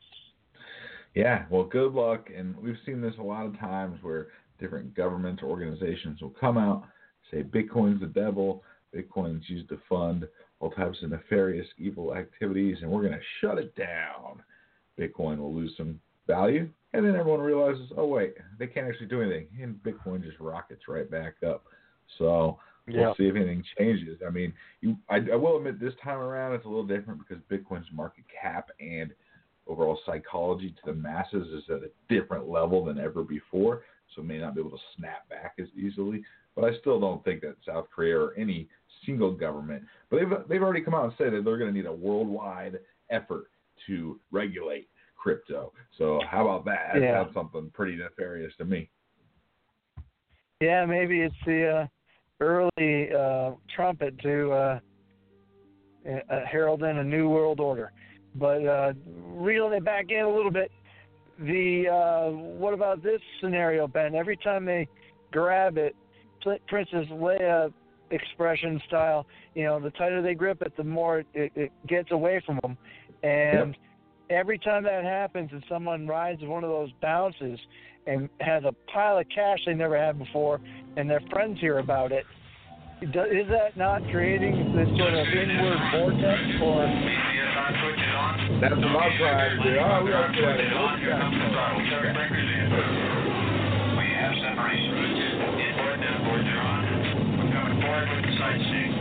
Speaker 3: Yeah, well, good luck. And we've seen this a lot of times where different government organizations will come out, say Bitcoin's the devil, Bitcoin's used to fund all types of nefarious, evil activities, and we're going to shut it down. Bitcoin will lose some value, and then everyone realizes, oh, wait, they can't actually do anything, and Bitcoin just rockets right back up. So we'll
Speaker 4: yeah.
Speaker 3: see if anything changes. I mean, you, I, I will admit this time around it's a little different because Bitcoin's market cap and overall psychology to the masses is at a different level than ever before, so it may not be able to snap back as easily. But I still don't think that South Korea or any single government, but they've they've already come out and said that they're going to need a worldwide effort to regulate crypto. So how about that?
Speaker 4: Yeah.
Speaker 3: That's something pretty nefarious to me.
Speaker 4: Yeah, maybe it's the uh, early uh, trumpet to uh, uh, herald in a new world order. But uh, reeling it back in a little bit, the uh, what about this scenario, Ben? Every time they grab it, Princess Leia expression style, you know, the tighter they grip it, the more it, it gets away from them. And yep. every time that happens and someone rides one of those bounces and has a pile of cash they never had before and their friends hear about it, is that not creating this sort of inward vortex for...
Speaker 3: That's what I'm trying to do. Oh, we are doing it.
Speaker 11: We have separation. Inboard and outboard, John. We're coming forward with the sightseeing.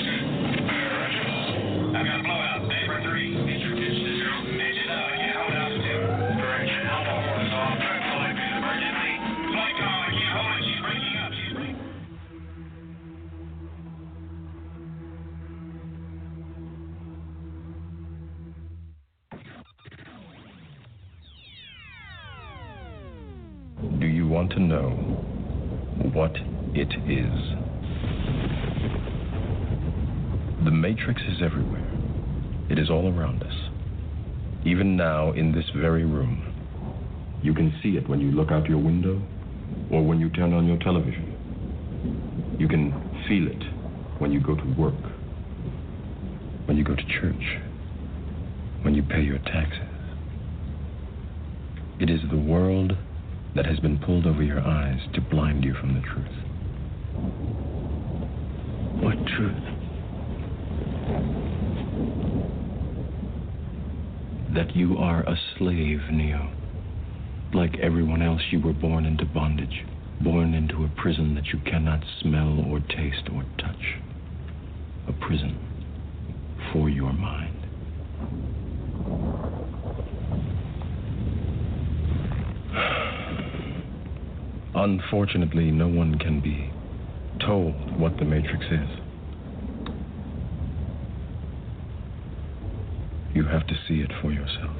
Speaker 11: I've got a blowout. Neighbor three. Major pitch to zero. Engine out. I can't hold altitude. Correction. Alpha four is off. Flight is emergency. Flight call. I can't hold it. She's breaking up. She's breaking up.
Speaker 12: Do you want to know what it is? The Matrix is everywhere. It is all around us. Even now, in this very room. You can see it when you look out your window or when you turn on your television. You can feel it when you go to work, when you go to church, when you pay your taxes. It is the world that has been pulled over your eyes to blind you from the truth.
Speaker 6: What truth?
Speaker 12: That you are a slave, Neo. Like everyone else, you were born into bondage, born into a prison that you cannot smell or taste or touch. A prison for your mind. Unfortunately, no one can be told what the Matrix is. You have to see it for yourself.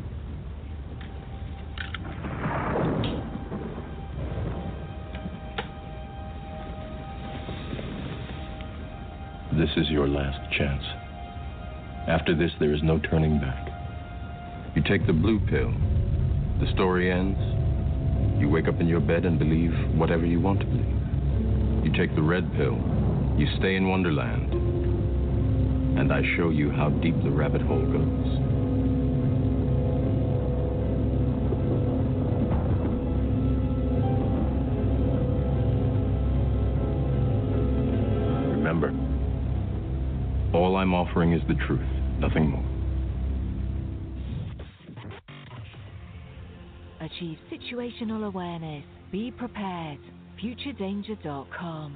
Speaker 12: This is your last chance. After this, there is no turning back. You take the blue pill. The story ends. You wake up in your bed and believe whatever you want to believe. You take the red pill. You stay in Wonderland. And I show you how deep the rabbit hole goes. Remember, all I'm offering is the truth, nothing more.
Speaker 5: Achieve situational awareness. Be prepared. future danger dot com.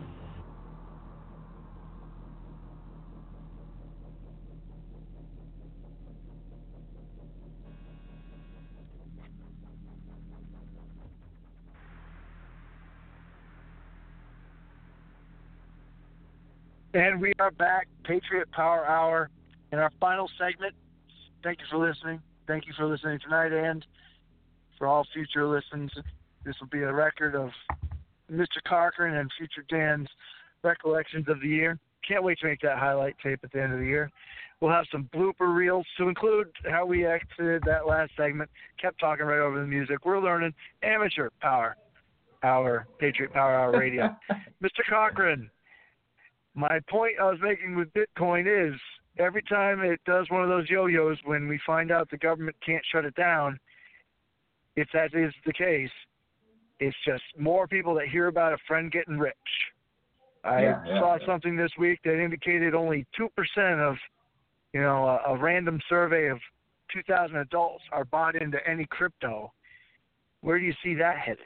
Speaker 4: And we are back, Patriot Power Hour, in our final segment. Thank you for listening. Thank you for listening tonight, and for all future listens. This will be a record of Mister Cochran and Future Dan's recollections of the year. Can't wait to make that highlight tape at the end of the year. We'll have some blooper reels to include how we exited that last segment. Kept talking right over the music. We're learning amateur power hour, Patriot Power Hour Radio. Mister Cochran, my point I was making with Bitcoin is every time it does one of those yo-yos when we find out the government can't shut it down, if that is the case, it's just more people that hear about a friend getting rich. I
Speaker 3: yeah, yeah,
Speaker 4: saw
Speaker 3: yeah.
Speaker 4: something this week that indicated only two percent of, you know, a, a random survey of two thousand adults are bought into any crypto. Where do you see that headed?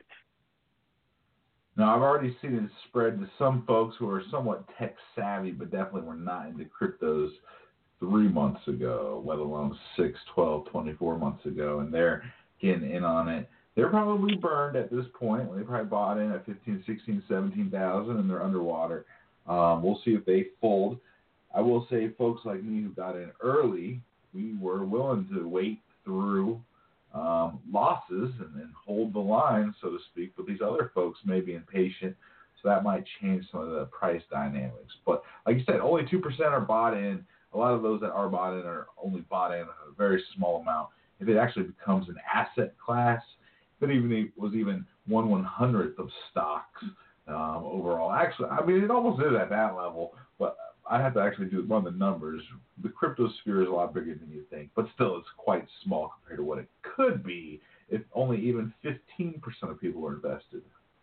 Speaker 3: Now, I've already seen it spread to some folks who are somewhat tech savvy, but definitely were not into cryptos three months ago, let alone six, twelve, twenty-four months ago, and they're getting in on it. They're probably burned at this point. They probably bought in at fifteen, sixteen, seventeen thousand, and they're underwater. Um, we'll see if they fold. I will say, folks like me who got in early, we were willing to wait through Um, losses and, and hold the line, so to speak, but these other folks may be impatient, so that might change some of the price dynamics. But like you said, only two percent are bought in. A lot of those that are bought in are only bought in a very small amount. If it actually becomes an asset class, if it even was even one one hundredth of stocks um, overall. Actually, I mean, it almost is at that level, but I have to actually do run the numbers. The crypto sphere is a lot bigger than you think, but still it's quite small compared to what it could be if only even fifteen percent of people were invested.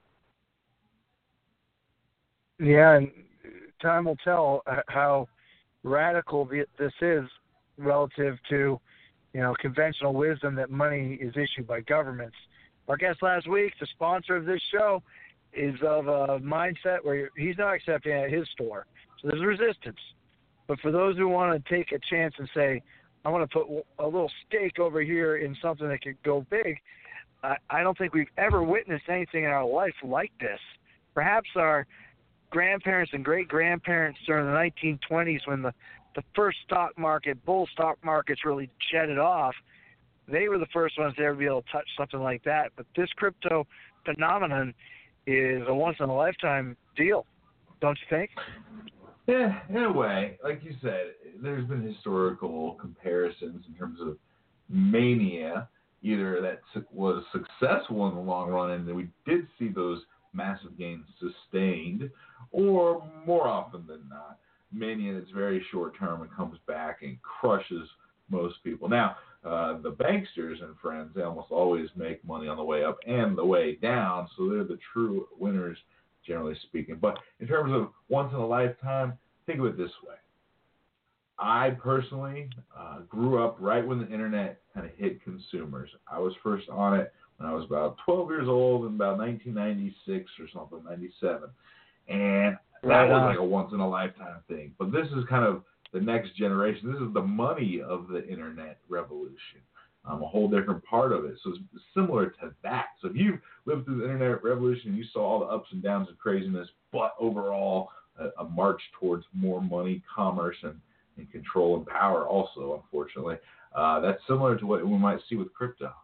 Speaker 4: Yeah, and time will tell how radical this is relative to, you know, conventional wisdom that money is issued by governments. Our guest last week, the sponsor of this show, is of a mindset where he's not accepting it at his store. So there's resistance. But for those who want to take a chance and say, I want to put a little stake over here in something that could go big, I, I don't think we've ever witnessed anything in our life like this. Perhaps our grandparents and great-grandparents during the nineteen twenties when the, the first stock market, bull stock markets really jetted off, they were the first ones to ever be able to touch something like that. But this crypto phenomenon is a once-in-a-lifetime deal, don't you think?
Speaker 3: Yeah, in a way. Like you said, there's been historical comparisons in terms of mania, either that was successful in the long run and we did see those massive gains sustained, or more often than not, mania is very short term and comes back and crushes most people. Now, uh, the banksters and friends, they almost always make money on the way up and the way down, so they're the true winners, generally speaking. But in terms of once in a lifetime, think of it this way. I personally uh, grew up right when the internet kind of hit consumers. I was first on it when I was about twelve years old in about nineteen ninety-six or something, ninety-seven. And that
Speaker 4: right
Speaker 3: was
Speaker 4: on.
Speaker 3: like a once in a lifetime thing. But this is kind of the next generation. This is the money of the internet revolution, um, a whole different part of it. So it's similar to that. So if you lived through the internet revolution, you saw all the ups and downs and craziness, but overall a, a march towards more money, commerce, and, and control and power also, unfortunately. Uh, that's similar to what we might see with crypto.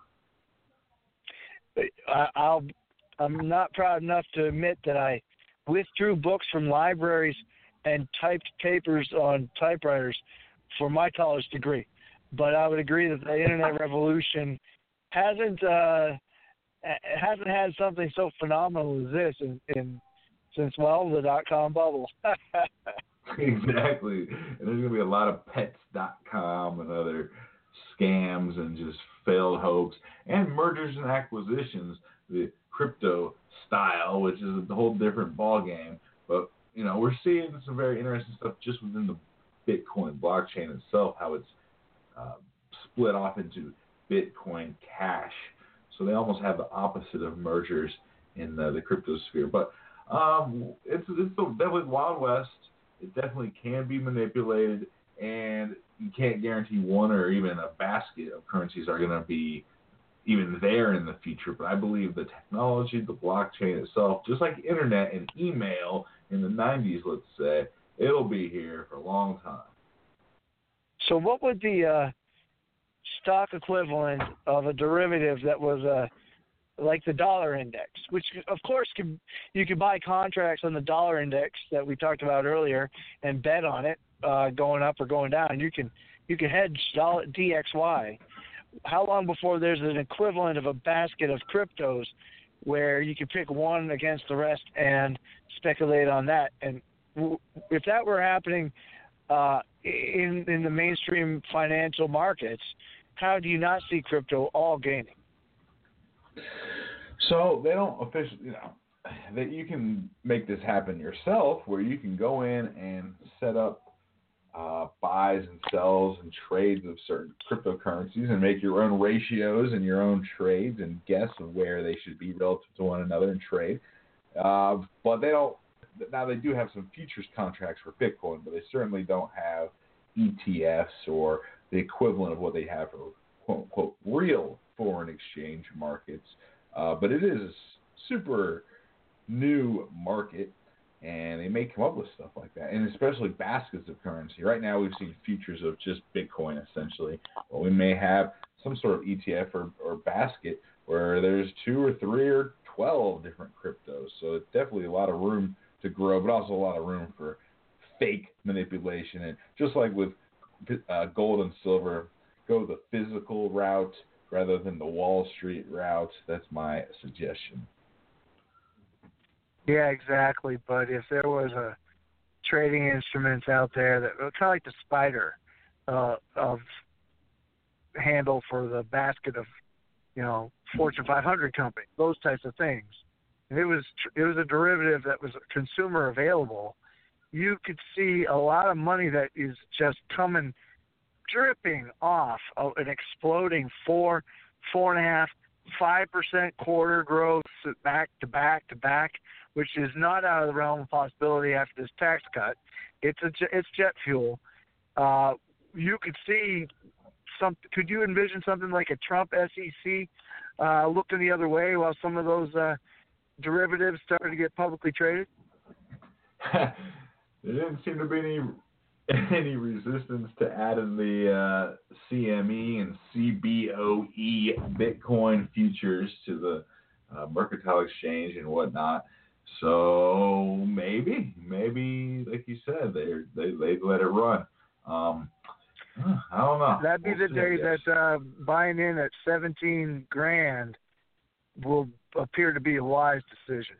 Speaker 4: I, I'll, I'm not proud enough to admit that I withdrew books from libraries and typed papers on typewriters for my college degree. But I would agree that the internet revolution hasn't uh, hasn't had something so phenomenal as this in, in since, well, the dot-com bubble.
Speaker 3: Exactly. And there's going to be a lot of pets dot com and other scams and just failed hopes and mergers and acquisitions, the crypto style, which is a whole different ballgame. But, you know, we're seeing some very interesting stuff just within the Bitcoin blockchain itself, how it's uh, split off into Bitcoin Cash. So they almost have the opposite of mergers in the, the crypto sphere. But um, it's, it's definitely Wild West. It definitely can be manipulated, and you can't guarantee one or even a basket of currencies are going to be even there in the future. But I believe the technology, the blockchain itself, just like internet and email in the nineties, let's say, it'll be here for a long time.
Speaker 4: So what would the uh, stock equivalent of a derivative that was uh, like the dollar index, which of course can, you could buy contracts on the dollar index that we talked about earlier and bet on it uh, going up or going down. You can you can hedge dollar D X Y. How long before there's an equivalent of a basket of cryptos where you can pick one against the rest and speculate on that? And if that were happening uh, in in the mainstream financial markets, how do you not see crypto all gaining?
Speaker 3: So they don't officially, you know, that you can make this happen yourself, where you can go in and set up uh, buys and sells and trades of certain cryptocurrencies and make your own ratios and your own trades and guess of where they should be relative to one another and trade. Uh, but they don't. Now they do have some futures contracts for Bitcoin, but they certainly don't have E T Fs or the equivalent of what they have for quote unquote real foreign exchange markets. Uh, but it is a super new market, and they may come up with stuff like that, and especially baskets of currency. Right now we've seen futures of just Bitcoin, essentially. But we may have some sort of E T F or, or basket where there's two or three or twelve different cryptos. So it's definitely a lot of room to grow, but also a lot of room for fake manipulation. And just like with uh, gold and silver, go the physical route rather than the Wall Street route. That's my suggestion.
Speaker 4: Yeah, exactly. But if there was a trading instruments out there that kind of like the spider uh, of handle for the basket of, you know, Fortune five hundred companies, those types of things. If it was it was a derivative that was consumer available, you could see a lot of money that is just coming dripping off of an exploding four, four and a half, five percent quarter growth back to back to back, which is not out of the realm of possibility after this tax cut. It's a it's jet fuel. Uh, you could see some. Could you envision something like a Trump S E C uh, looking the other way while some of those uh, derivatives started to get publicly traded?
Speaker 3: There didn't seem to be any. Any resistance to adding the uh, C M E and C B O E Bitcoin futures to the uh, mercantile exchange and whatnot. So maybe, maybe like you said, they they they let it run. Um, I don't know.
Speaker 4: That'd be
Speaker 3: we'll
Speaker 4: the
Speaker 3: see,
Speaker 4: day that uh, buying in at seventeen grand will appear to be a wise decision.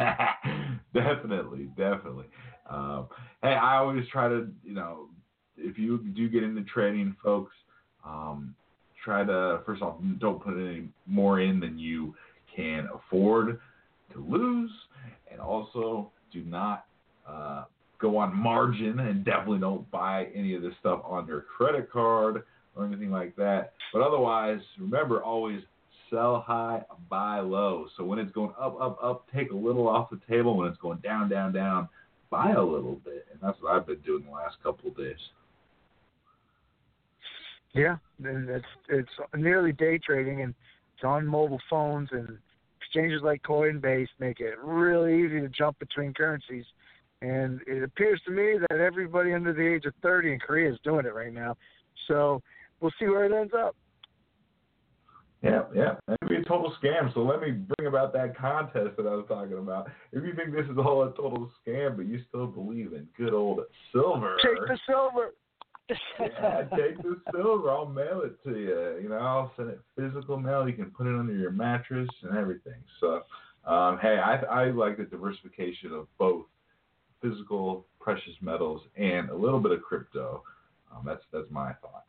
Speaker 3: Definitely, definitely. Um, hey, I always try to, you know, if you do get into trading, folks, um, try to, first off, don't put any more in than you can afford to lose, and also do not uh, go on margin, and definitely don't buy any of this stuff on your credit card or anything like that. But otherwise, remember, always sell high, buy low. So when it's going up, up, up, take a little off the table. When it's going down, down, down, buy a little bit. And that's what I've been doing the last couple of days.
Speaker 4: Yeah, and it's it's nearly day trading, and it's on mobile phones, and exchanges like Coinbase make it really easy to jump between currencies. And it appears to me that everybody under the age of thirty in Korea is doing it right now. So we'll see where it ends up.
Speaker 3: Yeah, yeah. It could be a total scam. So let me bring about that contest that I was talking about. If you think this is all a total scam, but you still believe in good old silver.
Speaker 4: Take the silver.
Speaker 3: Yeah, take the silver. I'll mail it to you. You know, I'll send it physical mail. You can put it under your mattress and everything. So, um, hey, I, I like the diversification of both physical precious metals and a little bit of crypto. Um, that's that's my thought.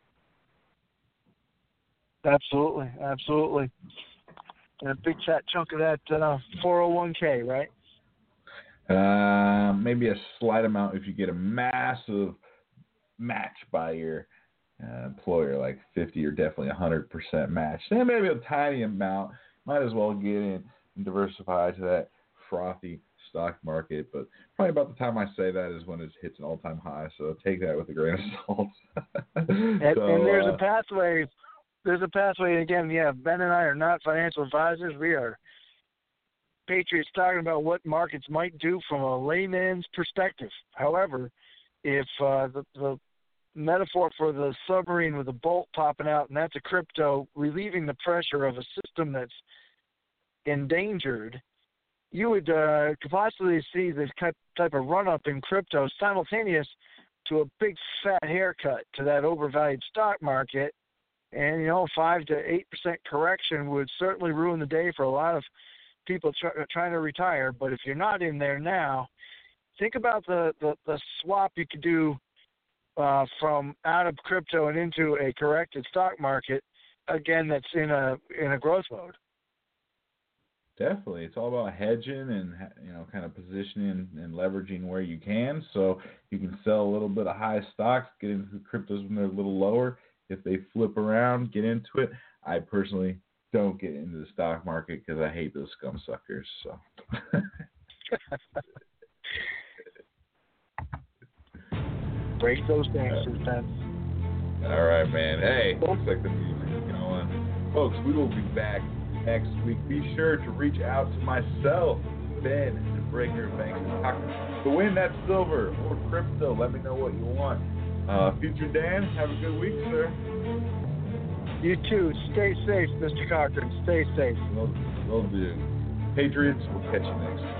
Speaker 4: Absolutely, absolutely. And a big fat chunk of that uh, four oh one k, right?
Speaker 3: Uh, maybe a slight amount if you get a massive match by your uh, employer, like fifty or definitely one hundred percent match. And maybe a tiny amount. Might as well get in and diversify to that frothy stock market. But probably about the time I say that is when it hits an all-time high. So take that with a grain of salt.
Speaker 4: and,
Speaker 3: so,
Speaker 4: and there's
Speaker 3: uh,
Speaker 4: a pathway. There's a pathway. And again, yeah, Ben and I are not financial advisors. We are patriots talking about what markets might do from a layman's perspective. However, if uh, the, the metaphor for the submarine with a bolt popping out, and that's a crypto relieving the pressure of a system that's endangered, you would uh, possibly see this type of run-up in crypto simultaneous to a big fat haircut to that overvalued stock market. And, you know, five to eight percent correction would certainly ruin the day for a lot of people try, trying to retire. But if you're not in there now, think about the, the, the swap you could do uh, from out of crypto and into a corrected stock market, again, that's in a in a growth mode.
Speaker 3: Definitely. It's all about hedging and, you know, kind of positioning and leveraging where you can. So you can sell a little bit of high stocks, get into the cryptos when they're a little lower. If they flip around, get into it. I personally don't get into the stock market because I hate those scum suckers. So.
Speaker 4: Break those gangsters, Ben.
Speaker 3: All right, man. Hey, looks like the music is going. Folks, we will be back next week. Be sure to reach out to myself, Ben, the Breaker of Banks, to win that silver or crypto. Let me know what you want. Uh, Future Dan, have a good week, sir.
Speaker 4: You too. Stay safe, Mister Cochran. Stay safe.
Speaker 3: Will, will do. Patriots, we'll catch you next week.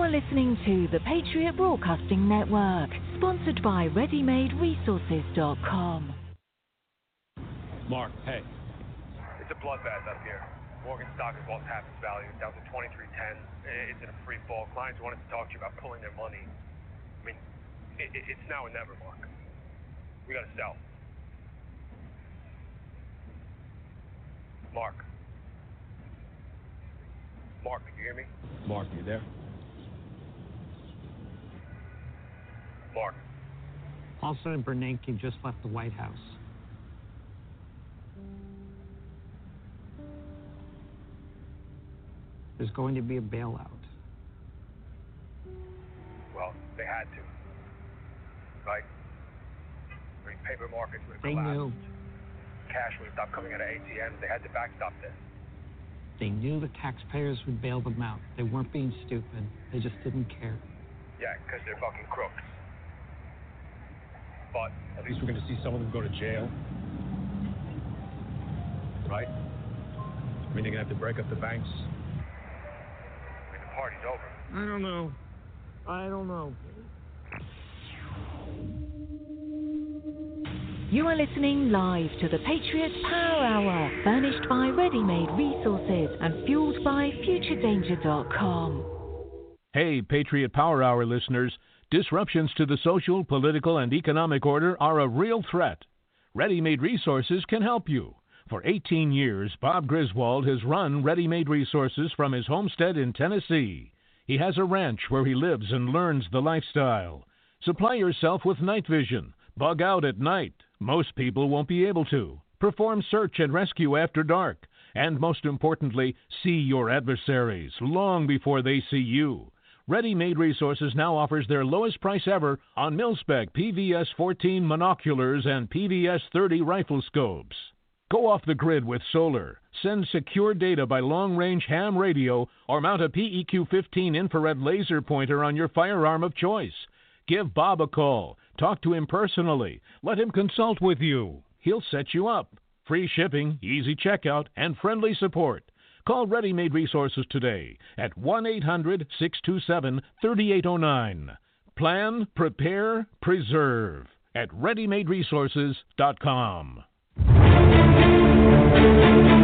Speaker 5: are listening to the Patriot Broadcasting Network, sponsored by ready made resources dot com.
Speaker 13: Mark, hey.
Speaker 14: It's a bloodbath up here. Morgan stock has lost half its value, down to twenty-three ten. It's in a free fall. Clients wanted to talk to you about pulling their money. I mean, it, it, it's now or never, Mark. We gotta sell. Mark. Mark, can you hear me?
Speaker 13: Mark, you there?
Speaker 14: Mark.
Speaker 15: Also, Bernanke just left the White House. There's going to be a bailout.
Speaker 14: Well, they had to. Right? I mean, paper markets would have
Speaker 15: They
Speaker 14: collapsed.
Speaker 15: knew.
Speaker 14: Cash would have stopped coming out of A T Ms. They had to backstop this.
Speaker 15: They knew the taxpayers would bail them out. They weren't being stupid. They just didn't care.
Speaker 14: Yeah, because they're fucking crooks. But
Speaker 13: at least we're going to see some of them go to jail. Right? I mean, they're going to have to break up the banks.
Speaker 14: I mean, the party's over.
Speaker 15: I don't know. I don't know.
Speaker 5: You are listening live to the Patriot Power Hour, furnished by Ready Made Resources and fueled by future danger dot com.
Speaker 2: Hey, Patriot Power Hour listeners, disruptions to the social, political, and economic order are a real threat. Ready Made Resources can help you. For eighteen years, Bob Griswold has run Ready Made Resources from his homestead in Tennessee. He has a ranch where he lives and learns the lifestyle. Supply yourself with night vision. Bug out at night. Most people won't be able to. Perform search and rescue after dark. And most importantly, see your adversaries long before they see you. Ready Made Resources now offers their lowest price ever on mil-spec P V S fourteen monoculars and P V S thirty rifle scopes. Go off the grid with solar. Send secure data by long-range ham radio or mount a P E Q fifteen infrared laser pointer on your firearm of choice. Give Bob a call. Talk to him personally. Let him consult with you. He'll set you up. Free shipping, easy checkout, and friendly support. Call Ready Made Resources today at one eight hundred, six two seven, three eight zero nine. Plan, prepare, preserve at ready made resources dot com.